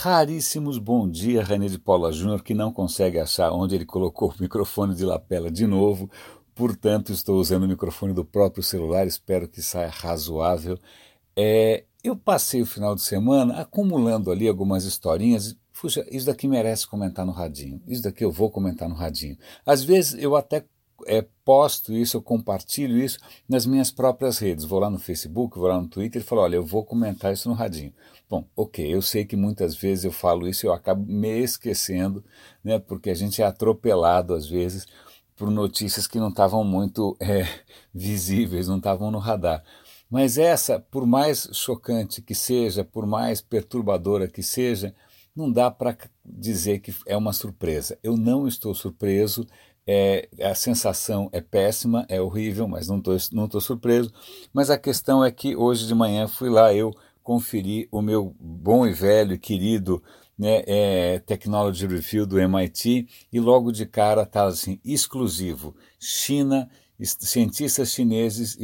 raríssimos bom dia, René de Paula Júnior, que não consegue achar onde ele colocou o microfone de lapela de novo, portanto estou usando o microfone do próprio celular, espero que saia razoável. Eu passei o final de semana acumulando ali algumas historinhas. Puxa, isso daqui merece comentar no radinho, isso daqui eu vou comentar no radinho. Às vezes eu até posto isso, eu compartilho isso nas minhas próprias redes. Vou lá no Facebook, vou lá no Twitter e falo, olha, eu vou comentar isso no radinho. Bom, ok, eu sei que muitas vezes eu falo isso e eu acabo me esquecendo, né, porque a gente é atropelado às vezes por notícias que não estavam muito visíveis, não estavam no radar. Mas essa, por mais chocante que seja, por mais perturbadora que seja, não dá para dizer que é uma surpresa. Eu não estou surpreso, a sensação é péssima, é horrível, mas não tô surpreso. Mas a questão é que hoje de manhã fui lá eu conferir o meu bom e velho e querido, né, Technology Review do MIT, e logo de cara está assim, exclusivo, China. Cientistas chineses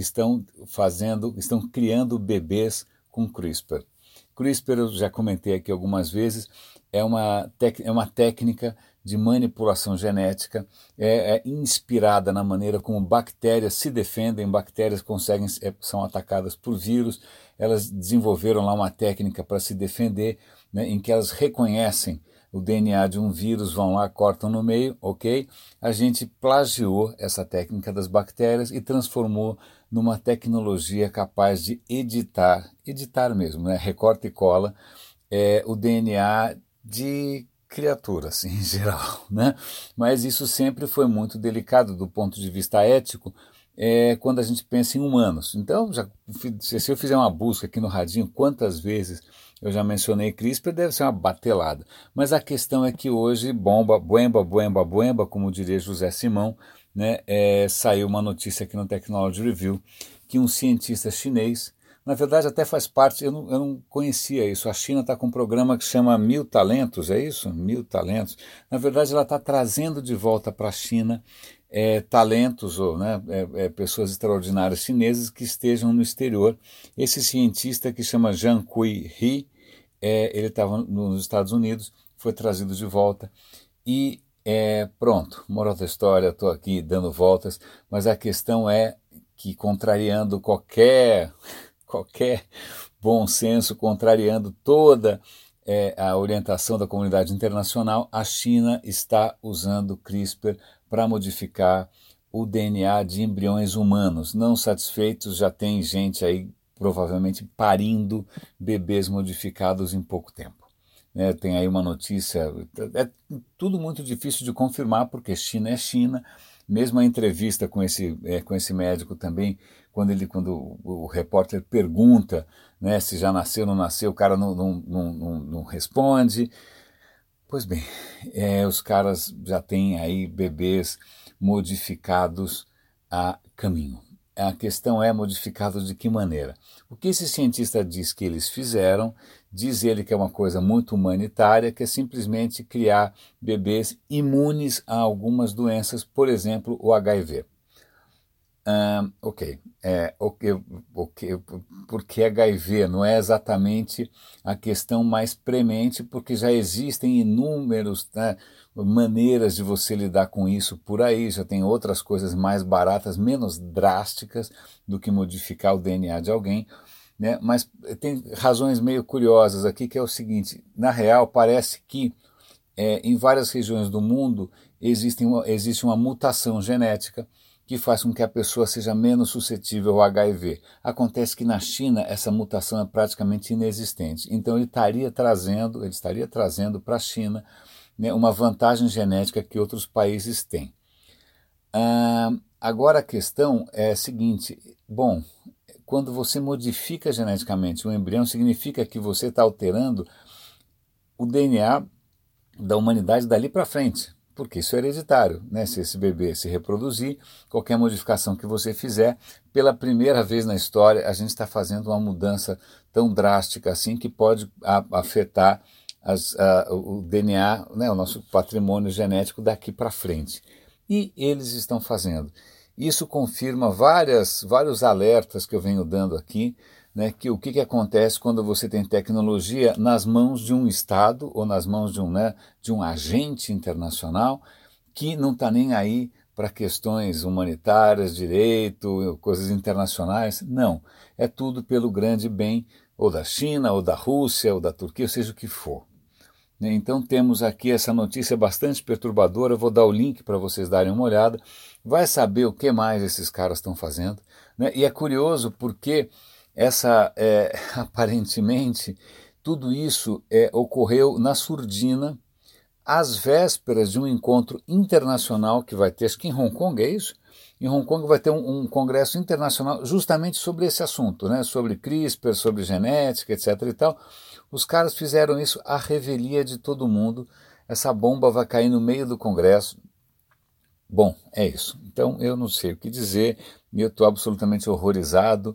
estão criando bebês com CRISPR. CRISPR, eu já comentei aqui algumas vezes, é uma técnica de manipulação genética, inspirada na maneira como bactérias se defendem, bactérias são atacadas por vírus, elas desenvolveram lá uma técnica para se defender, né, em que elas reconhecem o DNA de um vírus, vão lá, cortam no meio, ok? A gente plagiou essa técnica das bactérias e transformou numa tecnologia capaz de editar mesmo, né? Recorta e cola, o DNA de criaturas, assim, em geral, né? Mas isso sempre foi muito delicado do ponto de vista ético, quando a gente pensa em humanos. Então, se eu fizer uma busca aqui no radinho, quantas vezes eu já mencionei CRISPR, deve ser uma batelada. Mas a questão é que hoje, bomba, buemba, buemba, buemba, como diria José Simão, né, saiu uma notícia aqui no Technology Review que um cientista chinês, na verdade até faz parte, eu não conhecia isso, a China está com um programa que chama Mil Talentos, é isso? Mil Talentos. Na verdade ela está trazendo de volta para a China talentos ou, né, pessoas extraordinárias chinesas que estejam no exterior. Esse cientista que chama Zhang Kui-He, ele estava nos Estados Unidos, foi trazido de volta e pronto, moral da história, estou aqui dando voltas, mas a questão é que, contrariando qualquer bom senso, contrariando toda a orientação da comunidade internacional, a China está usando CRISPR para modificar o DNA de embriões humanos. Não satisfeitos, já tem gente aí provavelmente parindo bebês modificados em pouco tempo. Tem aí uma notícia, é tudo muito difícil de confirmar, porque China é China. Mesmo a entrevista com esse médico também, quando o repórter pergunta, né, se já nasceu ou não nasceu, o cara não responde. Pois bem, os caras já têm aí bebês modificados a caminho. A questão é modificados de que maneira? O que esse cientista diz que eles fizeram, diz ele que é uma coisa muito humanitária, que é simplesmente criar bebês imunes a algumas doenças, por exemplo, o HIV. Ok, porque HIV não é exatamente a questão mais premente, porque já existem inúmeras, né, maneiras de você lidar com isso por aí, já tem outras coisas mais baratas, menos drásticas do que modificar o DNA de alguém, né? Mas tem razões meio curiosas aqui, que é o seguinte: na real parece que em várias regiões do mundo existe uma mutação genética que faz com que a pessoa seja menos suscetível ao HIV. Acontece que na China essa mutação é praticamente inexistente. Então ele estaria trazendo para a China, né, uma vantagem genética que outros países têm. Agora a questão é a seguinte: bom, quando você modifica geneticamente um embrião, significa que você está alterando o DNA da humanidade dali para frente, porque isso é hereditário, né? Se esse bebê se reproduzir, qualquer modificação que você fizer, pela primeira vez na história, a gente está fazendo uma mudança tão drástica assim que pode afetar o DNA, né, o nosso patrimônio genético daqui para frente. E eles estão fazendo. Isso confirma vários alertas que eu venho dando aqui, né, que o que acontece quando você tem tecnologia nas mãos de um Estado ou nas mãos de um agente internacional que não está nem aí para questões humanitárias, direito, coisas internacionais. Não, é tudo pelo grande bem ou da China, ou da Rússia, ou da Turquia, ou seja o que for. Então temos aqui essa notícia bastante perturbadora, eu vou dar o link para vocês darem uma olhada, vai saber o que mais esses caras estão fazendo, né? E é curioso porque aparentemente tudo isso ocorreu na surdina, às vésperas de um encontro internacional que vai ter, acho que em Hong Kong é isso? Em Hong Kong vai ter um congresso internacional justamente sobre esse assunto, né? Sobre CRISPR, sobre genética, etc. e tal. Os caras fizeram isso à revelia de todo mundo. Essa bomba vai cair no meio do congresso. Bom, é isso. Então eu não sei o que dizer, eu estou absolutamente horrorizado.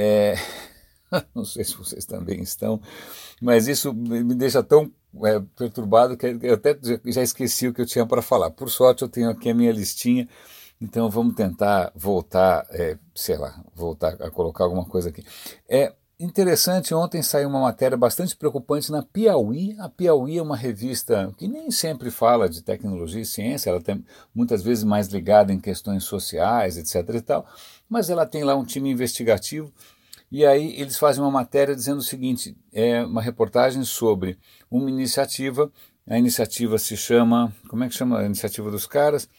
Não sei se vocês também estão, mas isso me deixa tão perturbado que eu até já esqueci o que eu tinha para falar. Por sorte eu tenho aqui a minha listinha, então vamos tentar voltar, voltar a colocar alguma coisa aqui. É interessante, ontem saiu uma matéria bastante preocupante na Piauí. A Piauí é uma revista que nem sempre fala de tecnologia e ciência, ela tem muitas vezes mais ligada em questões sociais, etc. e tal, mas ela tem lá um time investigativo. E aí eles fazem uma matéria dizendo o seguinte, é uma reportagem sobre uma iniciativa, a iniciativa se chama, como é que chama a iniciativa dos caras?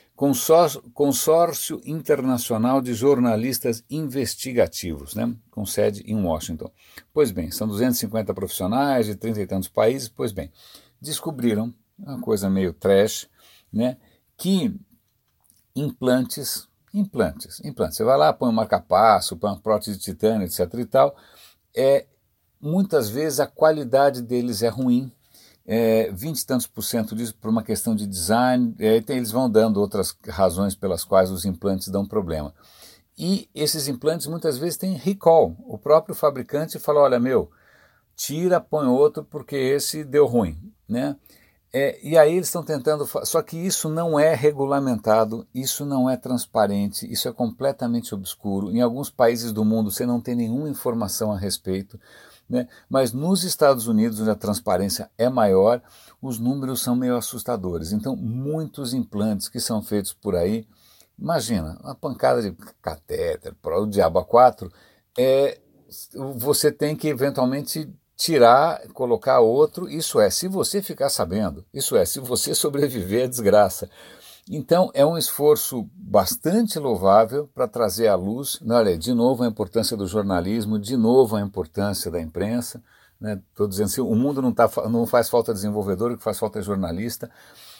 Consórcio Internacional de Jornalistas Investigativos, né? Com sede em Washington. Pois bem, são 250 profissionais de 30 e tantos países, pois bem, descobriram, uma coisa meio trash, né? Que implantes. Você vai lá, põe um marca-passo, põe uma prótese de titânio, etc. e tal. Muitas vezes a qualidade deles é ruim, 20 e tantos por cento disso por uma questão de design, eles vão dando outras razões pelas quais os implantes dão problema. E esses implantes muitas vezes têm recall. O próprio fabricante fala, olha, tira, põe outro porque esse deu ruim, né? E aí eles estão tentando, só que isso não é regulamentado, isso não é transparente, isso é completamente obscuro. Em alguns países do mundo você não tem nenhuma informação a respeito, né? Mas nos Estados Unidos, onde a transparência é maior, os números são meio assustadores. Então, muitos implantes que são feitos por aí, imagina, uma pancada de catéter, o diabo a quatro, você tem que eventualmente tirar, colocar outro, isso é, se você ficar sabendo, isso é, se você sobreviver à desgraça. Então é um esforço bastante louvável para trazer à luz, olha, de novo a importância do jornalismo, de novo a importância da imprensa, né? Estou dizendo assim, o mundo não faz falta desenvolvedor, o que faz falta é jornalista.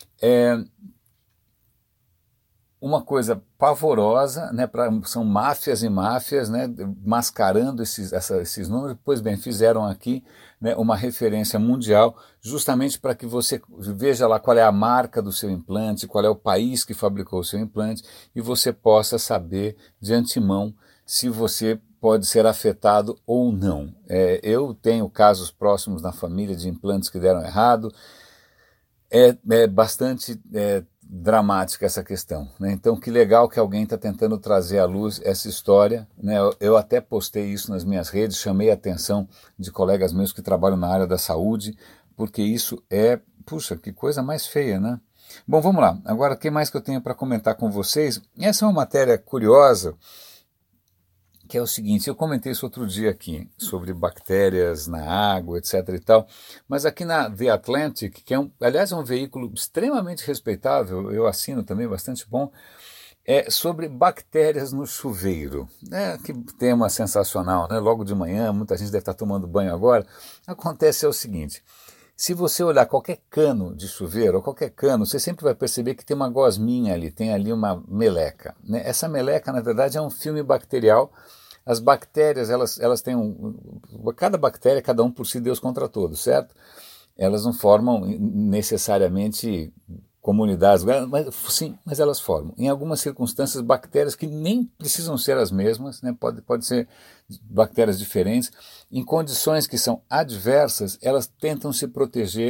Uma coisa pavorosa, né, são máfias e máfias, né, mascarando esses números. Pois bem, fizeram aqui, né, uma referência mundial, justamente para que você veja lá qual é a marca do seu implante, qual é o país que fabricou o seu implante, e você possa saber de antemão se você pode ser afetado ou não. Eu tenho casos próximos na família de implantes que deram errado. É bastante dramática essa questão, né? Então que legal que alguém está tentando trazer à luz essa história, né? Eu até postei isso nas minhas redes, chamei a atenção de colegas meus que trabalham na área da saúde, porque isso puxa, que coisa mais feia, né? Bom, vamos lá, agora o que mais que eu tenho para comentar com vocês? Essa é uma matéria curiosa, que é o seguinte, eu comentei isso outro dia aqui, sobre bactérias na água, etc. e tal, mas aqui na The Atlantic, que aliás é um veículo extremamente respeitável, eu assino também, bastante bom, sobre bactérias no chuveiro. Que tema sensacional, né? Logo de manhã, muita gente deve estar tomando banho agora. Acontece o seguinte, se você olhar qualquer cano de chuveiro, ou qualquer cano, você sempre vai perceber que tem uma gosminha ali, tem ali uma meleca, né? Essa meleca, na verdade, é um filme bacterial. As bactérias, elas têm cada bactéria, cada um por si, Deus contra todos, certo? Elas não formam necessariamente comunidades, mas elas formam. Em algumas circunstâncias, bactérias que nem precisam ser as mesmas, né? Pode ser bactérias diferentes. Em condições que são adversas, elas tentam se proteger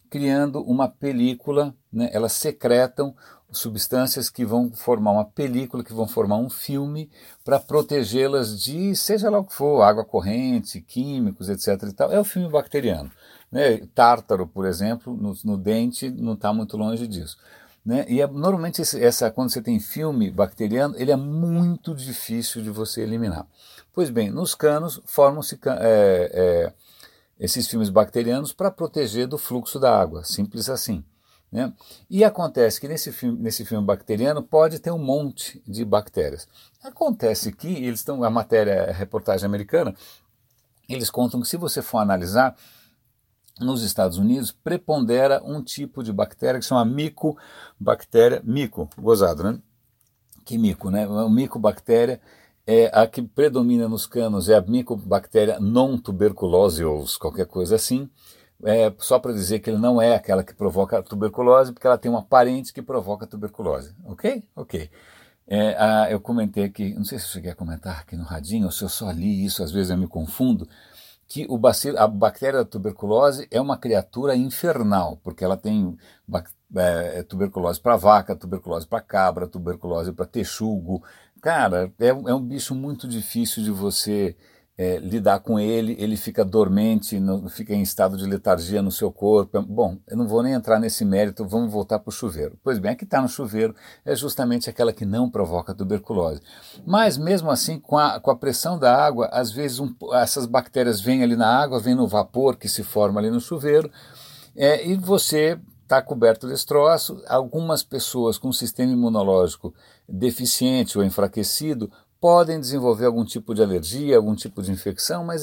criando uma película, né? Elas secretam substâncias que vão formar uma película, que vão formar um filme para protegê-las de seja lá o que for, água corrente, químicos, etc. e tal. É o filme bacteriano, né? Tártaro, por exemplo, no dente não está muito longe disso. Né? E normalmente quando você tem filme bacteriano, ele é muito difícil de você eliminar. Pois bem, nos canos formam-se esses filmes bacterianos para proteger do fluxo da água, simples assim. Né? E acontece que nesse filme bacteriano pode ter um monte de bactérias. Acontece que eles estão, a reportagem americana, eles contam que se você for analisar, nos Estados Unidos prepondera um tipo de bactéria que se chama micobactéria, gozado, né? Que mico, né? A micobactéria é a que predomina nos canos, é a micobactéria non-tuberculosis, qualquer coisa assim. Só para dizer que ele não é aquela que provoca tuberculose, porque ela tem uma parente que provoca tuberculose. Ok? Ok. Eu comentei aqui, não sei se eu cheguei a comentar aqui no radinho, ou se eu só li isso, às vezes eu me confundo, que a bactéria da tuberculose é uma criatura infernal, porque ela tem tuberculose para vaca, tuberculose para cabra, tuberculose para texugo. Cara, é um bicho muito difícil de você lidar com ele fica dormente, fica em estado de letargia no seu corpo. Bom, eu não vou nem entrar nesse mérito, vamos voltar para o chuveiro. Pois bem, a que está no chuveiro é justamente aquela que não provoca tuberculose. Mas mesmo assim, com a pressão da água, às vezes essas bactérias vêm ali na água, vêm no vapor que se forma ali no chuveiro, e você está coberto desse troço. Algumas pessoas com sistema imunológico deficiente ou enfraquecido podem desenvolver algum tipo de alergia, algum tipo de infecção, mas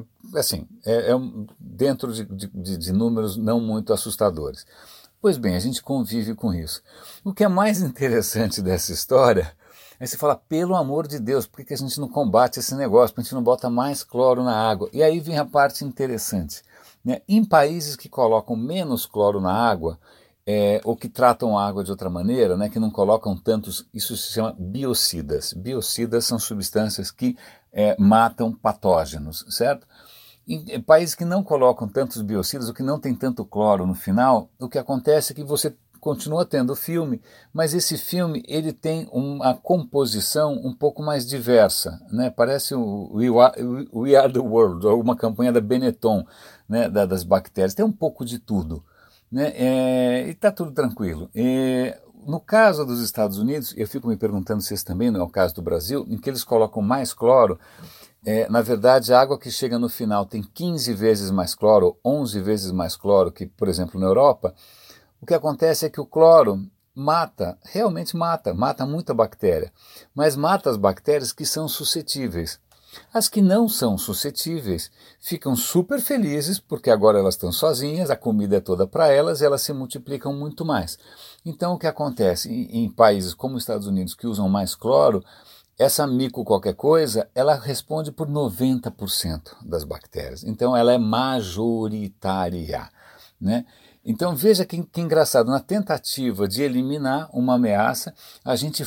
dentro de números não muito assustadores. Pois bem, a gente convive com isso. O que é mais interessante dessa história é você falar, pelo amor de Deus, por que a gente não combate esse negócio, por que a gente não bota mais cloro na água? E aí vem a parte interessante. Né? Em países que colocam menos cloro na água, ou que tratam a água de outra maneira, né, que não colocam tantos, isso se chama biocidas. Biocidas são substâncias que matam patógenos, certo? Em países que não colocam tantos biocidas, ou que não tem tanto cloro no final, o que acontece é que você continua tendo filme, mas esse filme ele tem uma composição um pouco mais diversa, né? Parece o We Are the World, ou uma campanha da Benetton, né, das bactérias, tem um pouco de tudo. Né? E está tudo tranquilo. No caso dos Estados Unidos, eu fico me perguntando se esse também não é o caso do Brasil, em que eles colocam mais cloro. Na verdade, a água que chega no final tem 15 vezes mais cloro, 11 vezes mais cloro que, por exemplo, na Europa. O que acontece é que o cloro realmente mata muita bactéria, mas mata as bactérias que são suscetíveis. As que não são suscetíveis ficam super felizes porque agora elas estão sozinhas, a comida é toda para elas e elas se multiplicam muito mais. Então o que acontece em países como os Estados Unidos que usam mais cloro, essa mico qualquer coisa, ela responde por 90% das bactérias. Então ela é majoritária, né? Então veja que engraçado, na tentativa de eliminar uma ameaça, a gente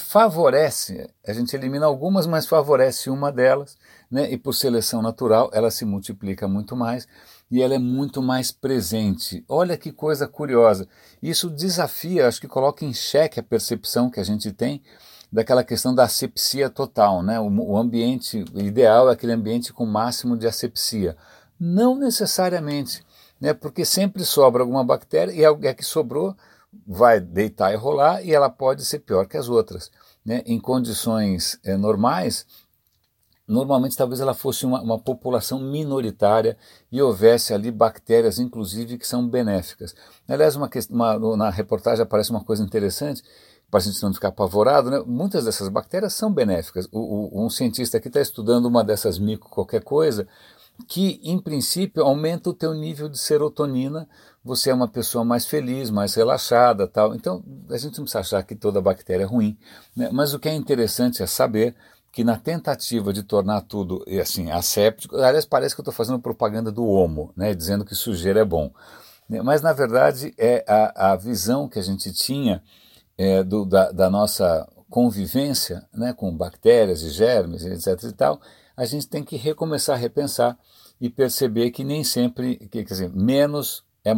elimina algumas, mas favorece uma delas, né? E por seleção natural ela se multiplica muito mais e ela é muito mais presente. Olha que coisa curiosa, isso desafia, acho que coloca em xeque a percepção que a gente tem daquela questão da asepsia total, né? O ambiente ideal é aquele ambiente com máximo de asepsia. Não necessariamente, né? Porque sempre sobra alguma bactéria e a que sobrou vai deitar e rolar e ela pode ser pior que as outras. Né? Em condições normais, normalmente talvez ela fosse uma população minoritária e houvesse ali bactérias, inclusive, que são benéficas. Aliás, na reportagem aparece uma coisa interessante, para a gente não ficar apavorado, né? Muitas dessas bactérias são benéficas. Um cientista aqui está estudando uma dessas qualquer coisa, que, em princípio, aumenta o teu nível de serotonina, você é uma pessoa mais feliz, mais relaxada, tal. Então, a gente não precisa achar que toda bactéria é ruim, né? Mas o que é interessante é saber que na tentativa de tornar tudo assim asséptico, aliás, parece que eu estou fazendo propaganda do Omo, né? Dizendo que sujeira é bom. Mas, na verdade, é a visão que a gente tinha da nossa convivência, né, com bactérias e germes, etc. e tal, a gente tem que recomeçar a repensar e perceber que nem sempre, quer dizer, menos é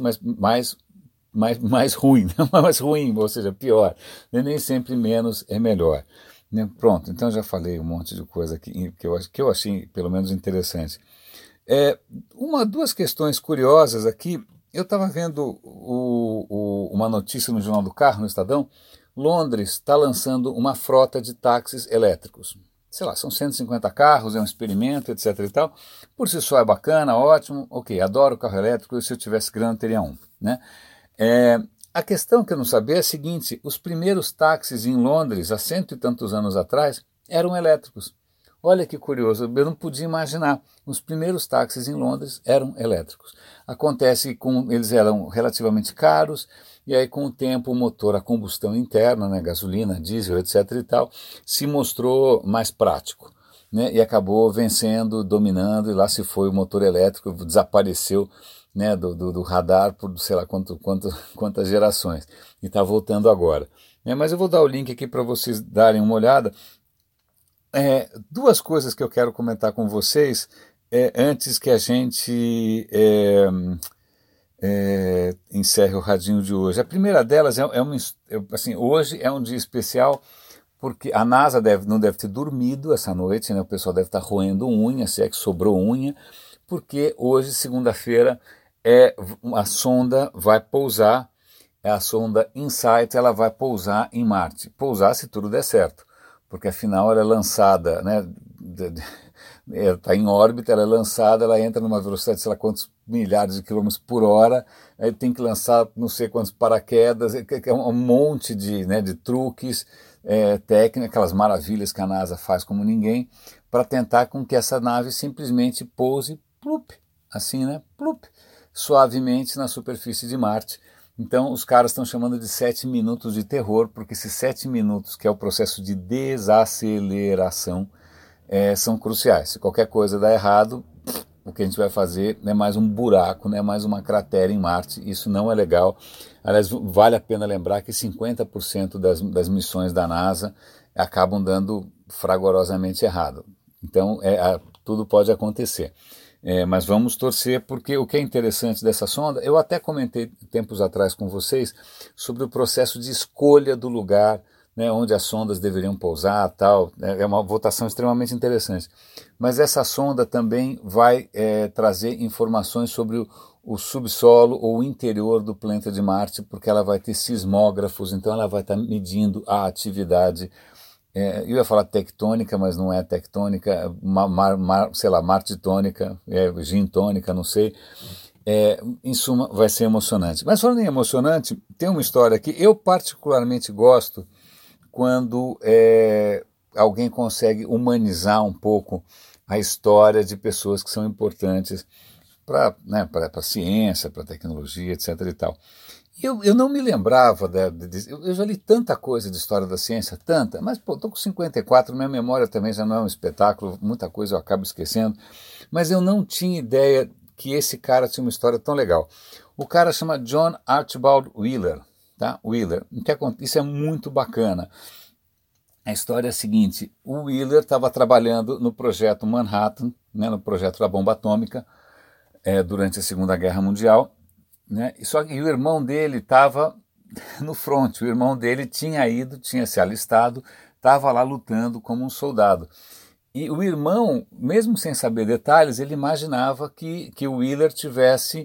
mais ruim, mais ruim, ou seja, pior. Nem sempre menos é melhor. Né? Pronto, então já falei um monte de coisa aqui que eu achei pelo menos interessante. Duas questões curiosas aqui. Eu estava vendo uma notícia no Jornal do Carro, no Estadão. Londres está lançando uma frota de táxis elétricos. Sei lá, são 150 carros, é um experimento, etc e tal. Por si só é bacana, ótimo, ok, adoro carro elétrico, e se eu tivesse grana teria um, né? A questão que eu não sabia é a seguinte: os primeiros táxis em Londres, há cento e tantos anos atrás, eram elétricos. Olha que curioso, eu não podia imaginar. Os primeiros táxis em Londres eram elétricos. Acontece que eles eram relativamente caros, e aí com o tempo o motor a combustão interna, né, gasolina, diesel, etc e tal, se mostrou mais prático, né, e acabou vencendo, dominando, e lá se foi o motor elétrico, desapareceu, né, do radar por sei lá quantas gerações, e está voltando agora. Mas eu vou dar o link aqui para vocês darem uma olhada. Duas coisas que eu quero comentar com vocês antes que a gente encerre o radinho de hoje. A primeira delas assim, hoje é um dia especial porque a NASA não deve ter dormido essa noite, né? O pessoal deve estar roendo unha, se é que sobrou unha, porque hoje, segunda-feira, a sonda vai pousar, a sonda InSight, ela vai pousar em Marte. Pousar se tudo der certo, porque afinal ela é lançada, né? Está em órbita, ela é lançada, ela entra numa velocidade de sei lá quantos milhares de quilômetros por hora, aí tem que lançar não sei quantos paraquedas, é um monte de truques, técnicas, aquelas maravilhas que a NASA faz como ninguém, para tentar com que essa nave simplesmente pouse, plup, assim, né, plup, suavemente na superfície de Marte. Então os caras estão chamando de 7 minutos de terror, porque esses 7 minutos, que é o processo de desaceleração, são cruciais. Se qualquer coisa dá errado, o que a gente vai fazer é mais um buraco, né, mais uma cratera em Marte. Isso não é legal. Aliás, vale a pena lembrar que 50% das missões da NASA acabam dando fragorosamente errado. Então, tudo pode acontecer. Mas vamos torcer, porque o que é interessante dessa sonda, eu até comentei tempos atrás com vocês sobre o processo de escolha do lugar, né, onde as sondas deveriam pousar, tal. É uma votação extremamente interessante. Mas essa sonda também vai trazer informações sobre o subsolo ou o interior do planeta de Marte, porque ela vai ter sismógrafos, então ela vai estar medindo a atividade. Eu ia falar tectônica, mas não é tectônica, sei lá, martitônica, gintônica, não sei. Em suma, vai ser emocionante. Mas falando em emocionante, tem uma história que eu particularmente gosto quando alguém consegue humanizar um pouco a história de pessoas que são importantes para a ciência, para a tecnologia, etc. e tal. Eu não me lembrava, eu já li tanta coisa de história da ciência, tanta, mas estou com 54, minha memória também já não é um espetáculo, muita coisa eu acabo esquecendo, mas eu não tinha ideia que esse cara tinha uma história tão legal. O cara chama John Archibald Wheeler, tá? Wheeler. Isso é muito bacana. A história é a seguinte: o Wheeler estava trabalhando no projeto Manhattan, né, no projeto da bomba atômica, durante a Segunda Guerra Mundial, né, e o irmão dele estava no front, o irmão dele tinha se alistado, estava lá lutando como um soldado. E o irmão, mesmo sem saber detalhes, ele imaginava que o Wheeler tivesse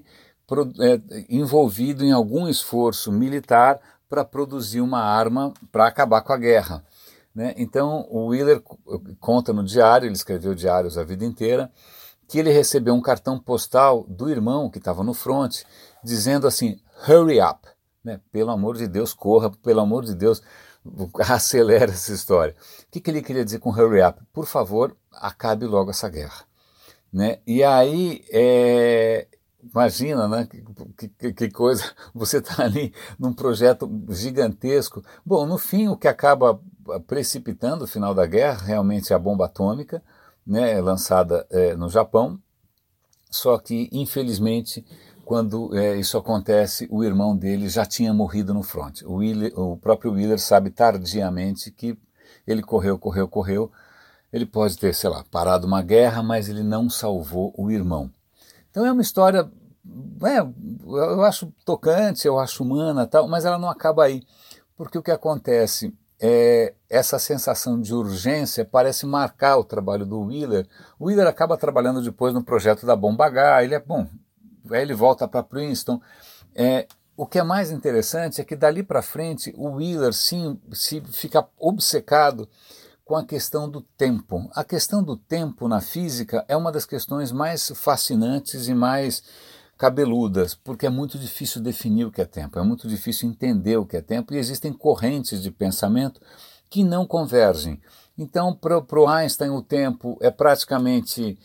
envolvido em algum esforço militar para produzir uma arma para acabar com a guerra. Né? Então o Wheeler conta no diário, ele escreveu diários a vida inteira, que ele recebeu um cartão postal do irmão que estava no front, dizendo assim: hurry up, né? Pelo amor de Deus, corra, pelo amor de Deus, acelera essa história. O que ele queria dizer com hurry up? Por favor, acabe logo essa guerra. Né? E aí, imagina, né? Que coisa, você está ali num projeto gigantesco. Bom, no fim, o que acaba precipitando o final da guerra realmente é a bomba atômica, né, lançada no Japão. Só que, infelizmente, quando isso acontece, o irmão dele já tinha morrido no front. O próprio Wheeler sabe tardiamente que ele correu. Ele pode ter, sei lá, parado uma guerra, mas ele não salvou o irmão. Então é uma história eu acho tocante, eu acho humana, tal, mas ela não acaba aí, porque o que acontece é essa sensação de urgência parece marcar o trabalho do Wheeler. O Wheeler acaba trabalhando depois no projeto da Bomba H, ele é bom, aí ele volta para Princeton. O que é mais interessante é que dali para frente o Wheeler sim se fica obcecado com a questão do tempo. A questão do tempo na física é uma das questões mais fascinantes e mais cabeludas, porque é muito difícil definir o que é tempo, é muito difícil entender o que é tempo e existem correntes de pensamento que não convergem. Então, para o Einstein, o tempo é praticamente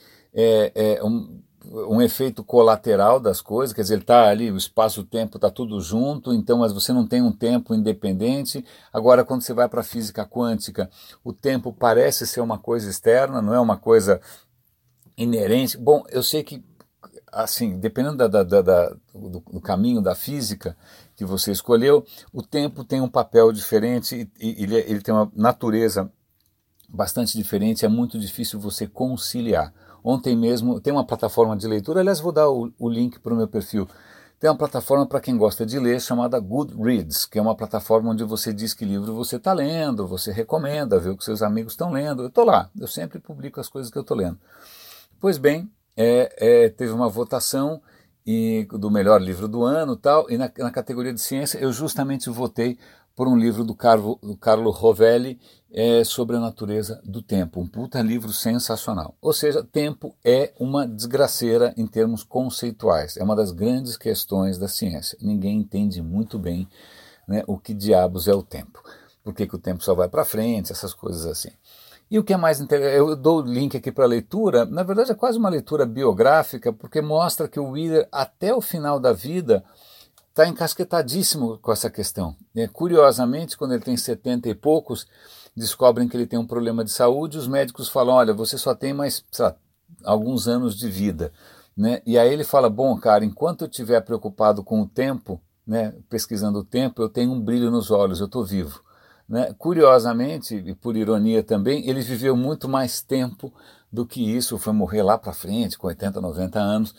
um efeito colateral das coisas, quer dizer, ele está ali, o espaço-tempo está tudo junto, então mas você não tem um tempo independente. Agora, quando você vai para a física quântica, o tempo parece ser uma coisa externa, não é uma coisa inerente. Bom, eu sei que, assim, dependendo do caminho da física que você escolheu, o tempo tem um papel diferente e ele tem uma natureza bastante diferente, é muito difícil você conciliar. Ontem mesmo tem uma plataforma de leitura, aliás vou dar o link para o meu perfil, tem uma plataforma para quem gosta de ler chamada Goodreads, que é uma plataforma onde você diz que livro você está lendo, você recomenda, vê o que seus amigos estão lendo. Eu estou lá, eu sempre publico as coisas que eu estou lendo. Pois bem, teve uma votação do melhor livro do ano tal, e na categoria de ciência eu justamente votei por um livro do Carlo Rovelli sobre a natureza do tempo. Um puta livro sensacional. Ou seja, tempo é uma desgraceira em termos conceituais. É uma das grandes questões da ciência. Ninguém entende muito bem, né, o que diabos é o tempo. Por que o tempo só vai para frente, essas coisas assim. E o que é mais interessante, eu dou o link aqui para a leitura, na verdade é quase uma leitura biográfica, porque mostra que o Wheeler, até o final da vida, está encasquetadíssimo com essa questão. Curiosamente, quando ele tem 70 e poucos, descobrem que ele tem um problema de saúde, os médicos falam, olha, você só tem mais, sei lá, alguns anos de vida. Né? E aí ele fala, bom, cara, enquanto eu estiver preocupado com o tempo, né, pesquisando o tempo, eu tenho um brilho nos olhos, eu estou vivo. Né? Curiosamente, e por ironia também, ele viveu muito mais tempo do que isso, foi morrer lá para frente, com 80, 90 anos,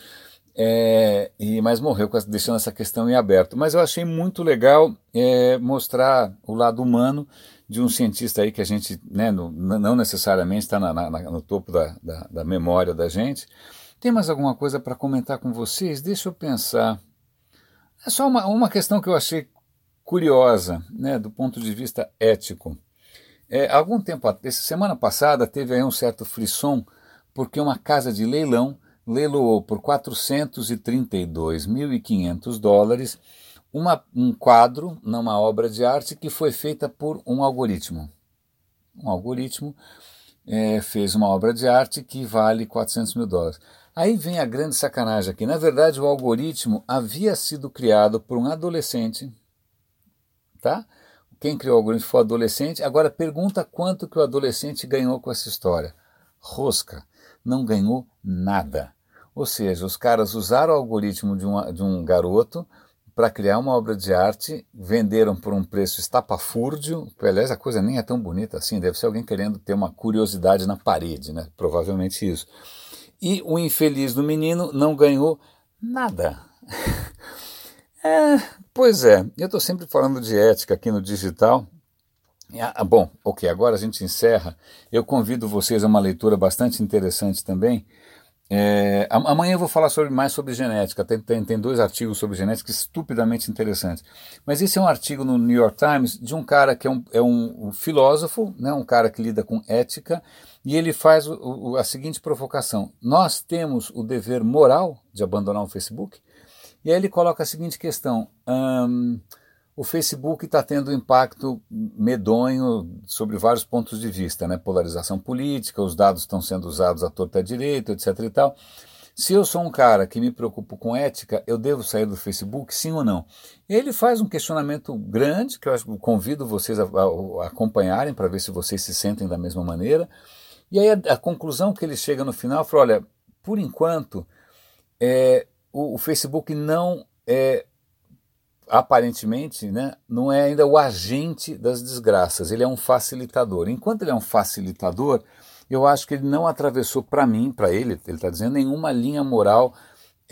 mas morreu deixando essa questão em aberto. Mas eu achei muito legal mostrar o lado humano de um cientista aí que a gente, né, não necessariamente está no topo da memória da gente. Tem mais alguma coisa para comentar com vocês? Deixa eu pensar. É só uma questão que eu achei curiosa, né, do ponto de vista ético. Algum tempo, semana passada, teve aí um certo frisson, porque uma casa de leilão leiloou por $432.500 um quadro numa obra de arte que foi feita por um algoritmo. Um algoritmo fez uma obra de arte que vale $400.000. Aí vem a grande sacanagem aqui. Na verdade, o algoritmo havia sido criado por um adolescente. Tá? Quem criou o algoritmo foi o adolescente. Agora pergunta quanto que o adolescente ganhou com essa história. Rosca, não ganhou nada. Ou seja, os caras usaram o algoritmo de um garoto para criar uma obra de arte, venderam por um preço estapafúrdio, aliás a coisa nem é tão bonita assim, deve ser alguém querendo ter uma curiosidade na parede, né? Provavelmente isso. E o infeliz do menino não ganhou nada. Pois é, eu estou sempre falando de ética aqui no digital. Bom, ok, agora a gente encerra. Eu convido vocês a uma leitura bastante interessante também. Amanhã eu vou falar mais sobre genética. Tem 2 artigos sobre genética estupidamente interessantes. Mas esse é um artigo no New York Times de um cara que é um filósofo, né, um cara que lida com ética, e ele faz a seguinte provocação: nós temos o dever moral de abandonar o Facebook? E aí ele coloca a seguinte questão: o Facebook está tendo um impacto medonho sobre vários pontos de vista, né? Polarização política, os dados estão sendo usados à torta e à direita, etc. e tal. Se eu sou um cara que me preocupo com ética, eu devo sair do Facebook, sim ou não? Ele faz um questionamento grande, que eu convido vocês a acompanharem para ver se vocês se sentem da mesma maneira. E aí a conclusão que ele chega no final foi: olha, por enquanto, o Facebook não aparentemente, né, não é ainda o agente das desgraças, ele é um facilitador. Enquanto ele é um facilitador, eu acho que ele não atravessou para mim, para ele está dizendo, nenhuma linha moral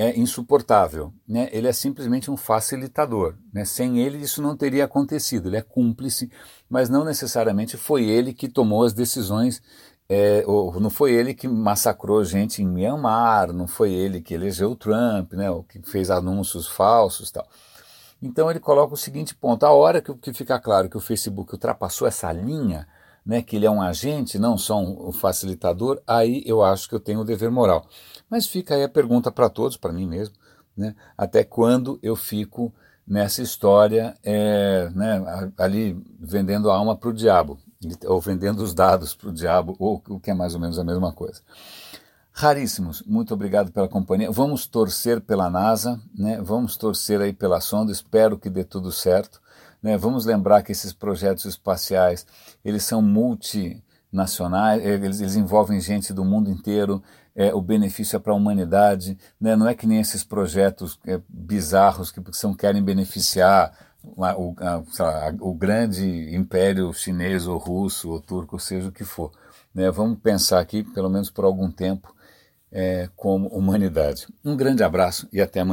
é insuportável, né? Ele é simplesmente um facilitador, né? Sem ele isso não teria acontecido. Ele é cúmplice, mas não necessariamente foi ele que tomou as decisões, ou não foi ele que massacrou gente em Myanmar, não foi ele que elegeu o Trump, né? Ou que fez anúncios falsos e tal. Então ele coloca o seguinte ponto: a hora que fica claro que o Facebook ultrapassou essa linha, né, que ele é um agente, não só um facilitador, aí eu acho que eu tenho o dever moral. Mas fica aí a pergunta para todos, para mim mesmo, né, até quando eu fico nessa história, né, ali vendendo a alma para o diabo, ou vendendo os dados para o diabo, ou o que é mais ou menos a mesma coisa. Raríssimos, muito obrigado pela companhia. Vamos torcer pela NASA, né? Vamos torcer aí pela sonda, espero que dê tudo certo, né? Vamos lembrar que esses projetos espaciais, eles são multinacionais, eles envolvem gente do mundo inteiro, o benefício é para a humanidade, né? Não é que nem esses projetos bizarros que querem beneficiar o grande império chinês ou russo ou turco, seja o que for, né? Vamos pensar aqui, pelo menos por algum tempo, como humanidade. Um grande abraço e até amanhã.